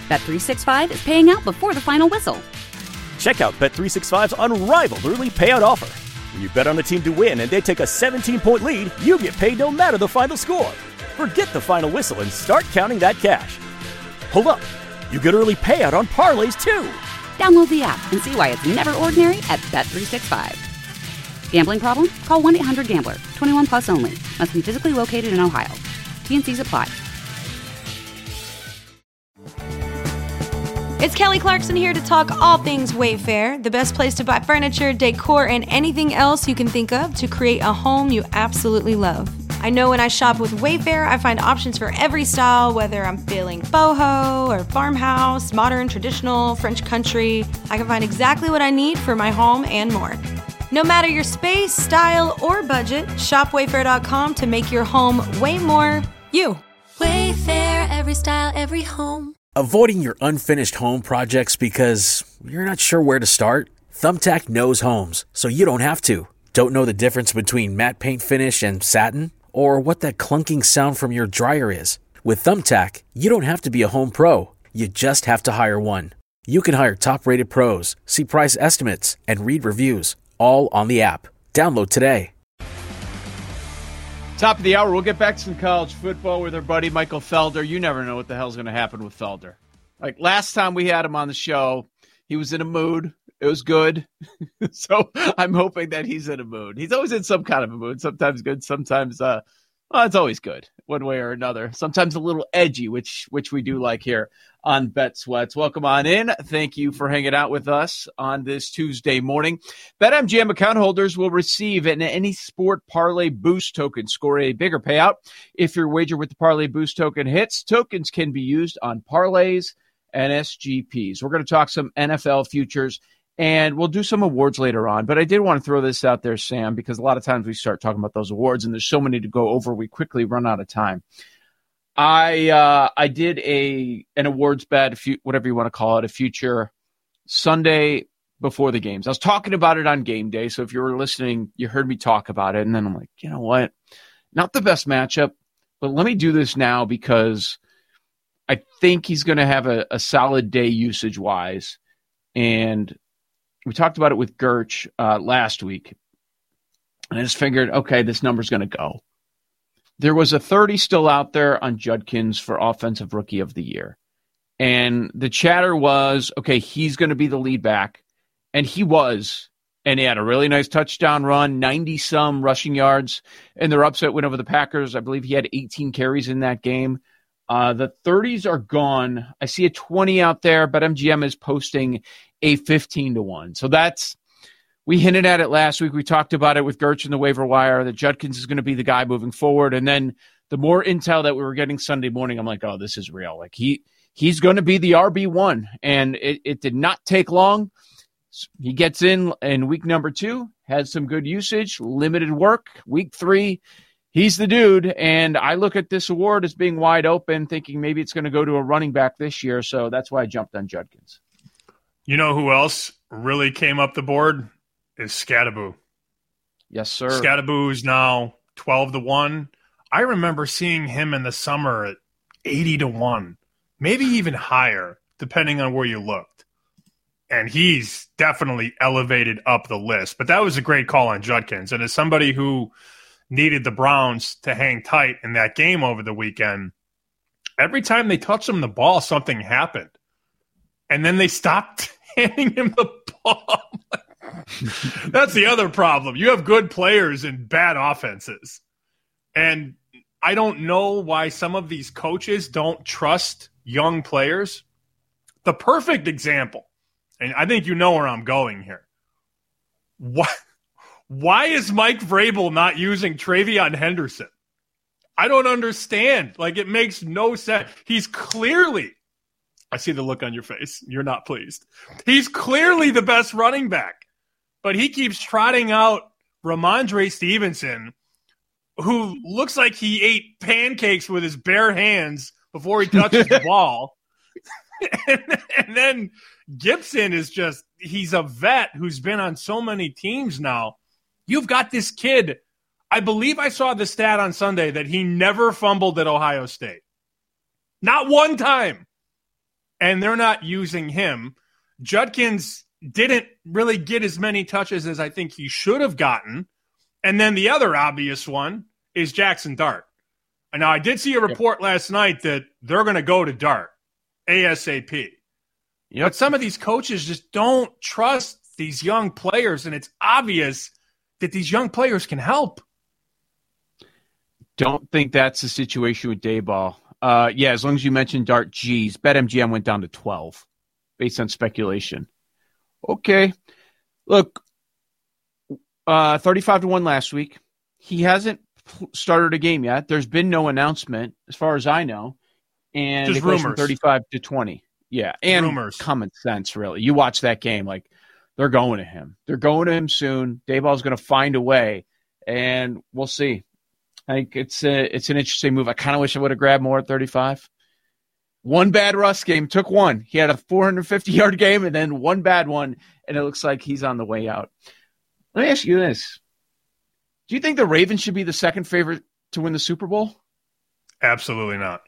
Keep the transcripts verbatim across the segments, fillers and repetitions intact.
Bet three sixty-five is paying out before the final whistle. Check out Bet three sixty-five's unrivaled early payout offer. When you bet on a team to win and they take a seventeen-point lead, you get paid no matter the final score. Forget the final whistle and start counting that cash. Hold up. You get early payout on parlays, too. Download the app and see why it's never ordinary at Bet three sixty-five. Gambling problem? Call one eight hundred gambler. twenty-one plus only. Must be physically located in Ohio. T and C's apply. It's Kelly Clarkson here to talk all things Wayfair, the best place to buy furniture, decor, and anything else you can think of to create a home you absolutely love. I know when I shop with Wayfair, I find options for every style, whether I'm feeling boho or farmhouse, modern, traditional, French country. I can find exactly what I need for my home and more. No matter your space, style, or budget, shop wayfair dot com to make your home way more you. Wayfair, every style, every home. Avoiding your unfinished home projects because you're not sure where to start? Thumbtack knows homes, so you don't have to. Don't know the difference between matte paint finish and satin? Or what that clunking sound from your dryer is? With Thumbtack, you don't have to be a home pro. You just have to hire one. You can hire top-rated pros, see price estimates, and read reviews, all on the app. Download today. Top of the hour, we'll get back to some college football with our buddy Michael Felder. You never know what the hell's going to happen with Felder. Like last time we had him on the show, he was in a mood. It was good. So I'm hoping that he's in a mood. He's always in some kind of a mood. Sometimes good, sometimes uh, well, it's always good, one way or another. Sometimes a little edgy, which which we do like here on Bet Sweats. Welcome on in. Thank you for hanging out with us on this Tuesday morning. BetMGM account holders will receive an Any Sport Parlay Boost token. Score a bigger payout if your wager with the Parlay Boost token hits. Tokens can be used on parlays and S G Ps. We're going to talk some N F L futures, and we'll do some awards later on. But I did want to throw this out there, Sam, because a lot of times we start talking about those awards, and there's so many to go over, we quickly run out of time. I uh, I did a an awards bet, a few, whatever you want to call it, a future Sunday before the games. I was talking about it on game day, so if you were listening, you heard me talk about it. And then I'm like, you know what? Not the best matchup, but let me do this now because I think he's going to have a, a solid day usage-wise. And we talked about it with Gerch uh, last week. And I just figured, okay, this number's going to go. There was a thirty still out there on Judkins for Offensive Rookie of the Year. And the chatter was, okay, he's going to be the lead back. And he was. And he had a really nice touchdown run, ninety-some rushing yards. And their upset win over the Packers. I believe he had eighteen carries in that game. Uh, the thirties are gone. I see a twenty out there, but M G M is posting a fifteen to one. So that's, we hinted at it last week. We talked about it with Gerch in the waiver wire, that Judkins is going to be the guy moving forward. And then the more intel that we were getting Sunday morning, I'm like, oh, this is real. Like he, he's going to be the R B one. And it, it did not take long. He gets in in week number two, has some good usage, limited work. Week three, he's the dude. And I look at this award as being wide open, thinking maybe it's going to go to a running back this year. So that's why I jumped on Judkins. You know who else really came up the board? Is Scattaboo. Yes, sir. Scattaboo is now twelve to one. I remember seeing him in the summer at eighty to one, maybe even higher, depending on where you looked. And he's definitely elevated up the list. But that was a great call on Judkins. And as somebody who needed the Browns to hang tight in that game over the weekend, every time they touched him the ball, something happened. And then they stopped handing him the ball. That's the other problem. You have good players and bad offenses. And I don't know why some of these coaches don't trust young players. The perfect example, and I think you know where I'm going here. Why, why is Mike Vrabel not using TreVeyon Henderson? I don't understand. Like, it makes no sense. He's clearly, I see the look on your face. You're not pleased. He's clearly the best running back. But he keeps trotting out Ramondre Stevenson, who looks like he ate pancakes with his bare hands before he touches the ball. and, and then Gibson is just, he's a vet who's been on so many teams now. You've got this kid. I believe I saw the stat on Sunday that he never fumbled at Ohio State. Not one time. and they're not using him. Judkins didn't really get as many touches as I think he should have gotten. And then the other obvious one is Jackson Dart. Now, I did see a report yep. last night that they're going to go to Dart ASAP. Yep. But some of these coaches just don't trust these young players, and it's obvious that these young players can help. Don't think that's the situation with Daboll. Uh, yeah, as long as you mentioned Dart, geez, BetMGM went down to twelve based on speculation. Okay. Look, uh, thirty-five to one last week. He hasn't started a game yet. There's been no announcement, as far as I know. And just it goes rumors. From thirty-five to twenty. Yeah, and rumors. Common sense, really. You watch that game, like, they're going to him. They're going to him soon. Daboll's going to find a way, and we'll see. I think it's a, it's an interesting move. I kind of wish I would have grabbed more at thirty-five. One bad Russ game, took one. He had a four hundred fifty-yard game and then one bad one, and it looks like he's on the way out. Let me ask you this. Do you think the Ravens should be the second favorite to win the Super Bowl? Absolutely not.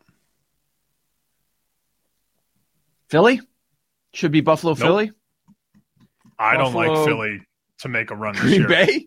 Philly? Should be Buffalo, nope. Philly? I Buffalo, don't like Philly to make a run this Green year. Bay?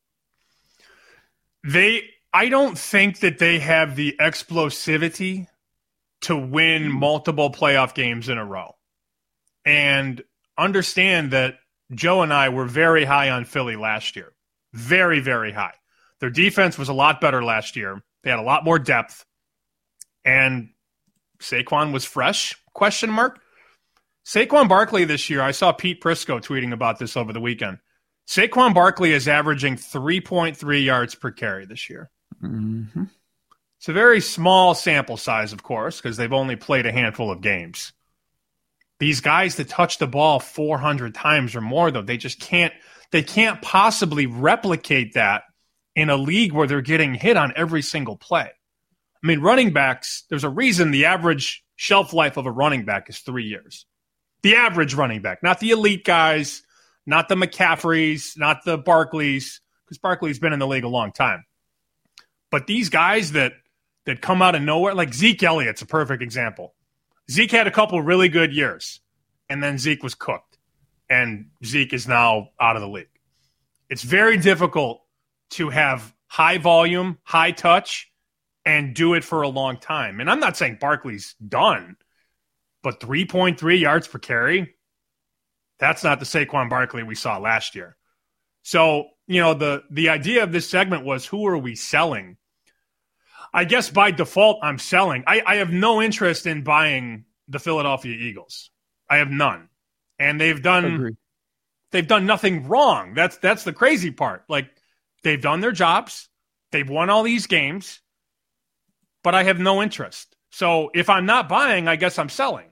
They, I don't think that they have the explosivity to win multiple playoff games in a row. And understand that Joe and I were very high on Philly last year. Very, very high. Their defense was a lot better last year. They had a lot more depth. And Saquon was fresh, question mark. Saquon Barkley this year, I saw Pete Prisco tweeting about this over the weekend. Saquon Barkley is averaging three point three yards per carry this year. Mm-hmm. It's a very small sample size, of course, because they've only played a handful of games. These guys that touch the ball four hundred times or more, though, they just can't, they can't possibly replicate that in a league where they're getting hit on every single play. I mean, running backs, there's a reason the average shelf life of a running back is three years. The average running back, not the elite guys, not the McCaffreys, not the Barkleys, because Barkley's been in the league a long time. But these guys that that come out of nowhere, like Zeke Elliott's a perfect example. Zeke had a couple really good years, and then Zeke was cooked, and Zeke is now out of the league. It's very difficult to have high volume, high touch, and do it for a long time. And I'm not saying Barkley's done, but three point three yards per carry, that's not the Saquon Barkley we saw last year. So, you know, the, the idea of this segment was, who are we selling? I guess by default, I'm selling. I, I have no interest in buying the Philadelphia Eagles. I have none. And they've done Agreed. they've done nothing wrong. That's that's the crazy part. Like, they've done their jobs. They've won all these games. But I have no interest. So if I'm not buying, I guess I'm selling.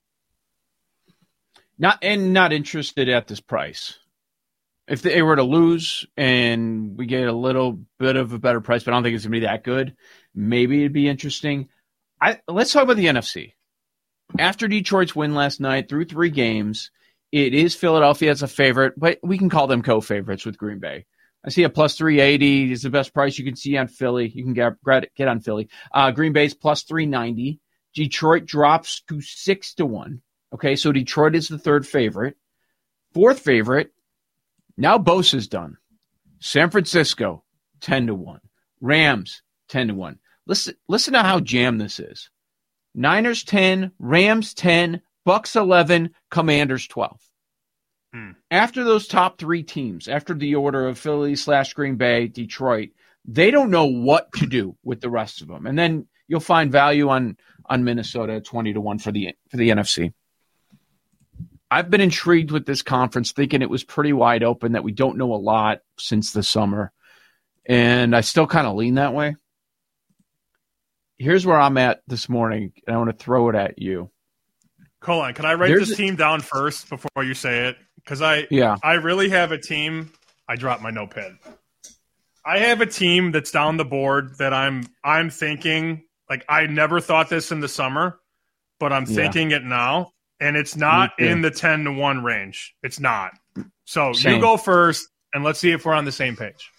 Not and not interested at this price. If they were to lose and we get a little bit of a better price, but I don't think it's going to be that good, maybe it'd be interesting. I, let's talk about the N F C. After Detroit's win last night, through three games, it is Philadelphia as a favorite, but we can call them co-favorites with Green Bay. I see a plus three eighty is the best price you can see on Philly. You can get, get on Philly. Uh, Green Bay's plus three ninety. Detroit drops to six to one. Okay, so Detroit is the third favorite. Fourth favorite, now Bosa's done. San Francisco, ten to one. Rams, ten to one. Listen, listen to how jammed this is. Niners, ten. Rams, ten. Bucks, eleven. Commanders, twelve. Hmm. After those top three teams, after the order of Philly slash Green Bay, Detroit, they don't know what to do with the rest of them. And then you'll find value on, on Minnesota at twenty to one for the for the N F C. I've been intrigued with this conference, thinking it was pretty wide open, that we don't know a lot since the summer. And I still kind of lean that way. Here's where I'm at this morning, and I want to throw it at you. Colin, can I write There's this a- team down first before you say it? Because I, Yeah. I really have a team. I dropped my notepad. I have a team that's down the board that I'm I'm thinking, like, I never thought this in the summer, but I'm Yeah. thinking it now. And it's not Me too. in the ten to one range. It's not. So Same. you go first, and let's see if we're on the same page.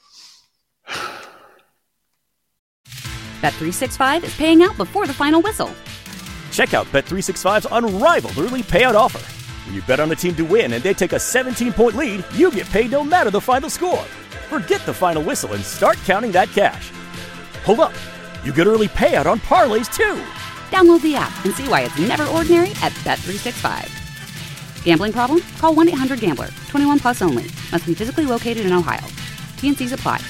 Bet three sixty-five is paying out before the final whistle. Check out Bet three sixty-five's unrivaled early payout offer. When you bet on a team to win and they take a seventeen-point lead, you get paid no matter the final score. Forget the final whistle and start counting that cash. Hold up. You get early payout on parlays, too. Download the app and see why it's never ordinary at Bet three sixty-five. Gambling problem? Call one eight hundred gambler. twenty-one plus only. Must be physically located in Ohio. T N Cs apply.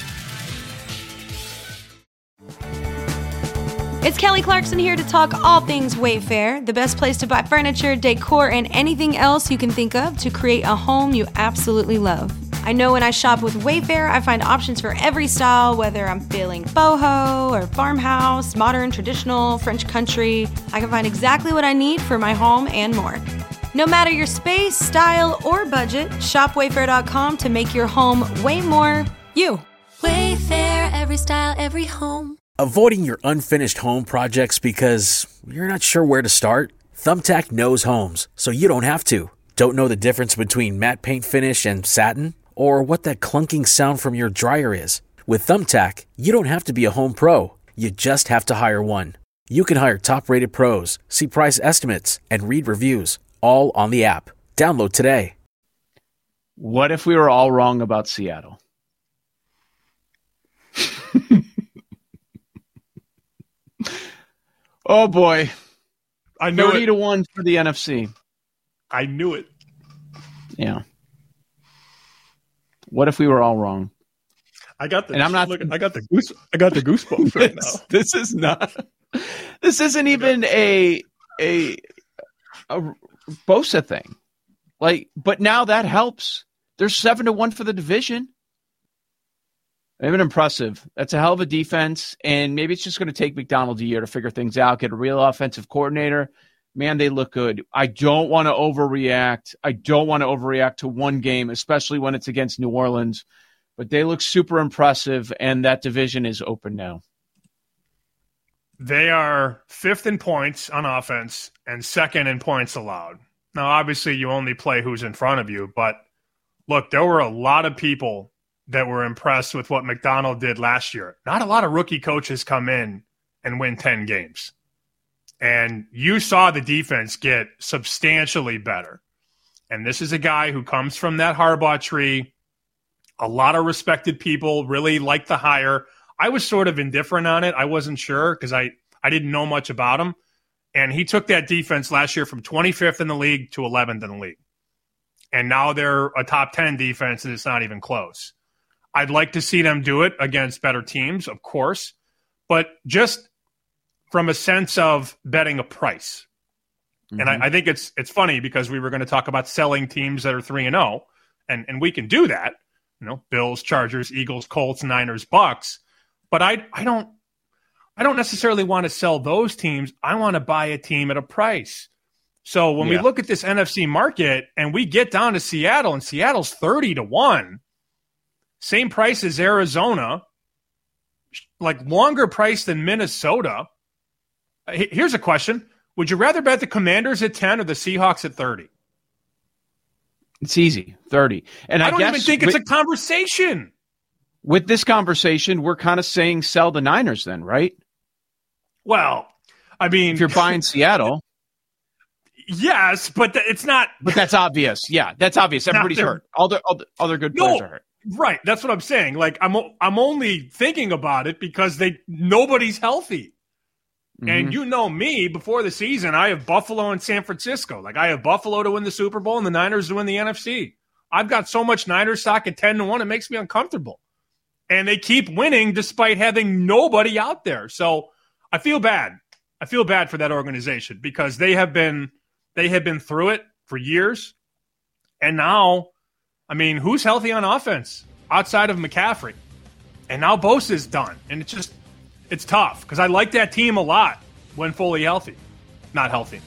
It's Kelly Clarkson here to talk all things Wayfair, the best place to buy furniture, decor, and anything else you can think of to create a home you absolutely love. I know when I shop with Wayfair, I find options for every style, whether I'm feeling boho or farmhouse, modern, traditional, French country. I can find exactly what I need for my home and more. No matter your space, style, or budget, shop wayfair dot com to make your home way more you. Wayfair, every style, every home. Avoiding your unfinished home projects because you're not sure where to start? Thumbtack knows homes, so you don't have to. Don't know the difference between matte paint finish and satin? Or what that clunking sound from your dryer is? With Thumbtack, you don't have to be a home pro. You just have to hire one. You can hire top-rated pros, see price estimates, and read reviews, all on the app. Download today. What if we were all wrong about Seattle? Oh boy. I knew thirty it. to one for the N F C. I knew it. Yeah. What if we were all wrong? I got the And I'm not look, I got the goose I got the goosebumps right now. This is not this isn't even a a a Bosa thing. Like, but now that helps. There's seven to one for the division. They've been impressive. That's a hell of a defense, and maybe it's just going to take McDonald a year to figure things out, get a real offensive coordinator. Man, they look good. I don't want to overreact. I don't want to overreact to one game, especially when it's against New Orleans. But they look super impressive, and that division is open now. They are fifth in points on offense and second in points allowed. Now, obviously, you only play who's in front of you, but look, there were a lot of people that were impressed with what McDonald did last year. Not a lot of rookie coaches come in and win ten games. And you saw the defense get substantially better. And this is a guy who comes from that Harbaugh tree. A lot of respected people really liked the hire. I was sort of indifferent on it. I wasn't sure because I, I didn't know much about him. And he took that defense last year from twenty-fifth in the league to eleventh in the league. And now they're a top ten defense, and it's not even close. I'd like to see them do it against better teams, of course, but just from a sense of betting a price. Mm-hmm. And I, I think it's it's funny because we were going to talk about selling teams that are three and oh, and and we can do that. You know, Bills, Chargers, Eagles, Colts, Niners, Bucks. But I I don't I don't necessarily want to sell those teams. I want to buy a team at a price. So when yeah. we look at this N F C market and we get down to Seattle, and Seattle's thirty to one. Same price as Arizona, like longer price than Minnesota. Here's a question. Would you rather bet the Commanders at ten or the Seahawks at thirty? It's easy, thirty. And I, I don't guess even think with, it's a conversation. With this conversation, we're kind of saying sell the Niners then, right? Well, I mean. If you're buying Seattle. Yes, but th- it's not. But that's obvious. Yeah, that's obvious. Everybody's hurt. All the, all the other good no, players are hurt. Right. That's what I'm saying. Like, I'm I'm only thinking about it because they nobody's healthy. Mm-hmm. And you know me, before the season, I have Buffalo and San Francisco. Like, I have Buffalo to win the Super Bowl and the Niners to win the N F C. I've got so much Niners stock at ten to one, it makes me uncomfortable. And they keep winning despite having nobody out there. So I feel bad. I feel bad for that organization because they have been they have been through it for years. And now, I mean, who's healthy on offense outside of McCaffrey? And now Bosa's done. And it's just, it's tough because I like that team a lot when fully healthy. Not healthy.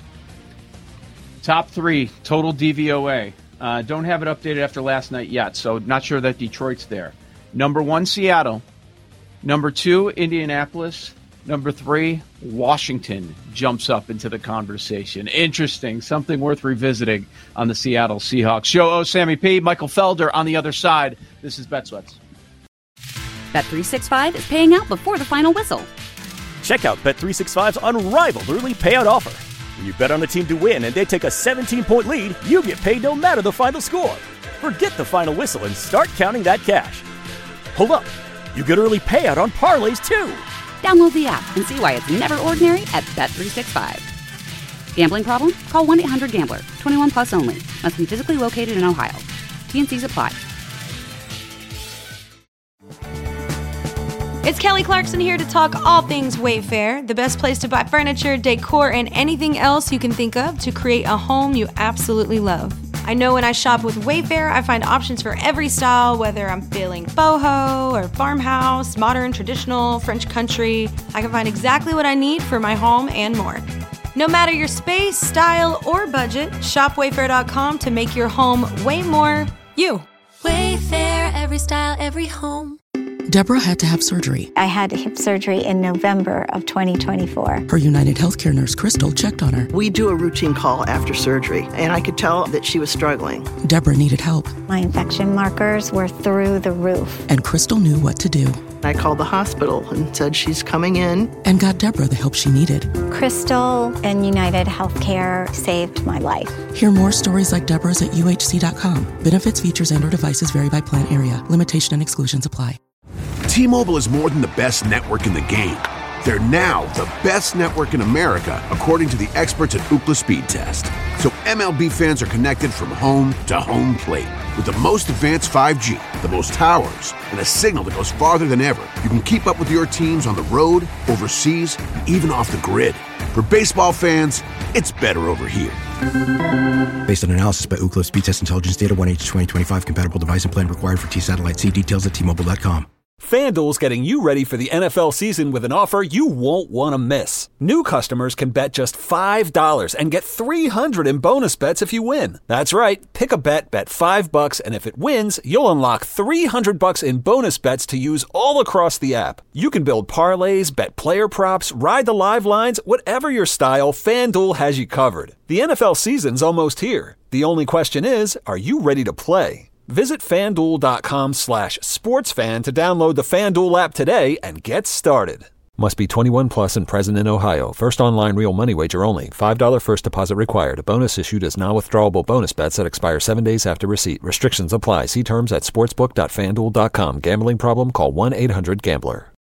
Top three, total D V O A. Uh, don't have it updated after last night yet, so not sure that Detroit's there. Number one, Seattle. Number two, Indianapolis. Number three, Washington jumps up into the conversation. Interesting. Something worth revisiting on the Seattle Seahawks. Show O. Sammy P. Michael Felder on the other side. This is Bet Sweats. Bet three sixty-five is paying out before the final whistle. Check out Bet three sixty-five's unrivaled early payout offer. When you bet on a team to win and they take a seventeen-point lead, you get paid no matter the final score. Forget the final whistle and start counting that cash. Hold up. You get early payout on parlays, too. Download the app and see why it's never ordinary at Bet three sixty-five. Gambling problem? Call one eight hundred gambler. twenty-one plus only. Must be physically located in Ohio. T N Cs apply. It's Kelly Clarkson here to talk all things Wayfair, the best place to buy furniture, decor, and anything else you can think of to create a home you absolutely love. I know when I shop with Wayfair, I find options for every style, whether I'm feeling boho or farmhouse, modern, traditional, French country. I can find exactly what I need for my home and more. No matter your space, style, or budget, shop wayfair dot com to make your home way more you. Wayfair, every style, every home. Deborah had to have surgery. I had hip surgery in November of twenty twenty-four. Her United Healthcare nurse, Crystal, checked on her. We do a routine call after surgery, and I could tell that she was struggling. Deborah needed help. My infection markers were through the roof. And Crystal knew what to do. I called the hospital and said she's coming in. And got Deborah the help she needed. Crystal and United Healthcare saved my life. Hear more stories like Deborah's at U H C dot com. Benefits, features, and or devices vary by plan area. Limitation and exclusions apply. T-Mobile is more than the best network in the game. They're now the best network in America, according to the experts at Ookla Speed Test. So M L B fans are connected from home to home plate. With the most advanced five G, the most towers, and a signal that goes farther than ever, you can keep up with your teams on the road, overseas, and even off the grid. For baseball fans, it's better over here. Based on analysis by Ookla Speed Test Intelligence Data, one H twenty twenty-five compatible device and plan required for T-Satellite. See details at T Mobile dot com. FanDuel's getting you ready for the N F L season with an offer you won't want to miss. New customers can bet just five dollars and get three hundred dollars in bonus bets if you win. That's right. Pick a bet, bet five bucks, and if it wins, you'll unlock three hundred bucks in bonus bets to use all across the app. You can build parlays, bet player props, ride the live lines, whatever your style, FanDuel has you covered. The N F L season's almost here. The only question is, are you ready to play? Visit FanDuel.com slash sportsfan to download the FanDuel app today and get started. Must be twenty-one plus and present in Ohio. First online real money wager only. five dollars first deposit required. A bonus issued as non-withdrawable bonus bets that expire seven days after receipt. Restrictions apply. See terms at sportsbook dot fanduel dot com. Gambling problem? Call one eight hundred gambler.